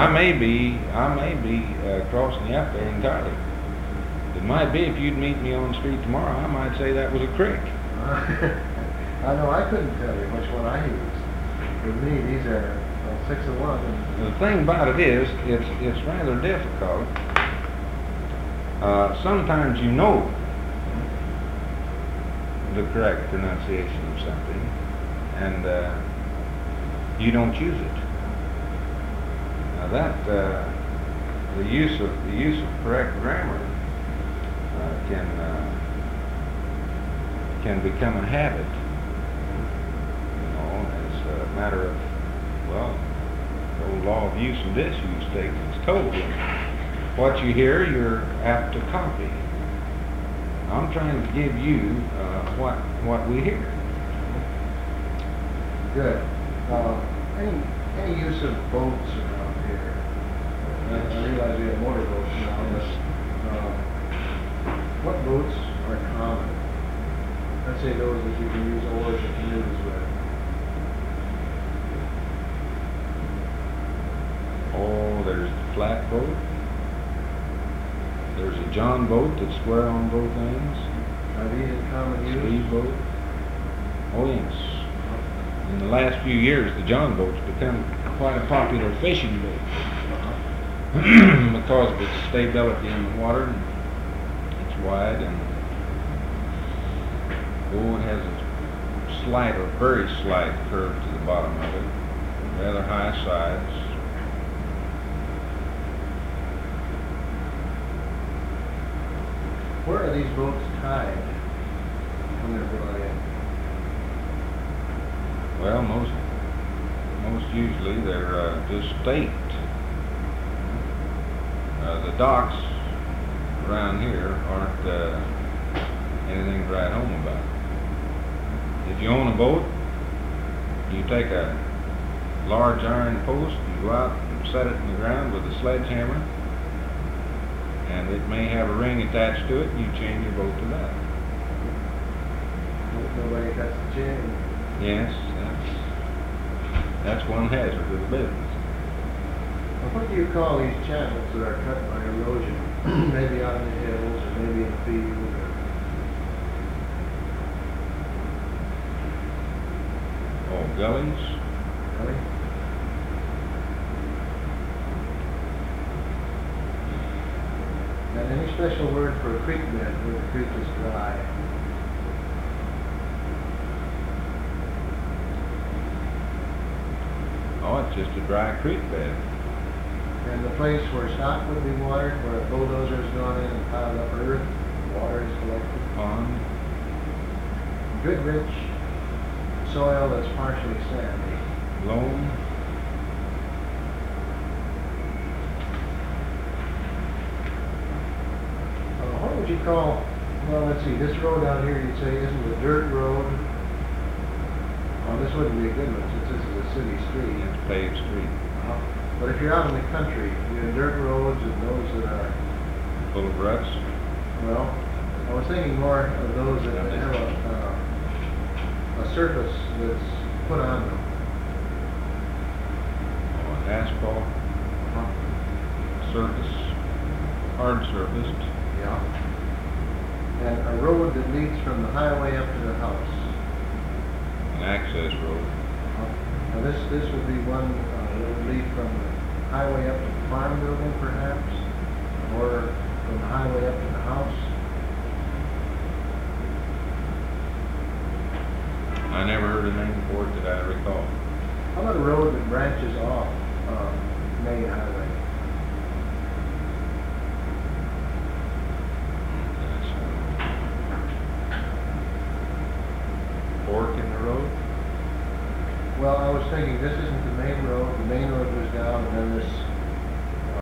I may be crossing you up there entirely. It might be if you'd meet me on the street tomorrow, I might say that was a creek. I know I couldn't tell you which one I used. With me, these are 6 of one. The thing about it is, it's rather difficult. Sometimes you know the correct pronunciation of something, and you don't use it. Now that the use of correct grammar can become a habit. You know, as a matter of, well, the old law of use and disuse takes its toll. What you hear, you're apt to copy. I'm trying to give you what we hear. Good. Any use of boats around here? I realize we have motorboats now, but what boats are common? Let's say those that you can use oars or canoes with. Oh, there's the flatboat. There's a John boat that's square on both ends. Are these in common use? Speedboat. Oh yes. In the last few years, the John boat's become quite a popular fishing boat because of its stability in the water. It's wide and it has a slight or very slight curve to the bottom of it. Rather high sides. Where are these boats tied when they're brought in? Well, most usually they're just staked. The docks around here aren't anything to write home about. If you own a boat, you take a large iron post and go out and set it in the ground with a sledgehammer, and it may have a ring attached to it, and you chain your boat to that. Nobody cuts the chain. Yes, that's one hazard of the business. Well, what do you call these channels that are cut by erosion? Maybe out in the hills, or maybe in the field, or... Oh, gullies? Really? And any special word for a creek bed where the creek is dry? Oh, it's just a dry creek bed. And the place where stock would be watered, where a bulldozer has gone in and piled up earth, water is collected. Pond. Good rich soil that's partially sandy. Loam. What would you call, well, let's see, this road out here you'd say isn't a dirt road. Well, this wouldn't be a good one since this is a city street. It's a paved street. But if you're out in the country, you have dirt roads and those that are... Full of ruts. Well, I was thinking more of those that have a surface that's put on them. Oh, an asphalt. Surface. Hard surfaced. Yeah. And a road that leads from the highway up to the house. An access road. Now this would be one that would lead from the highway up to the farm building, perhaps, or from the highway up to the house. I never heard a name for it that I recall. How about a road that branches off main highway? Fork in the road? Well, I was thinking this isn't the main road. The main road goes down, and then this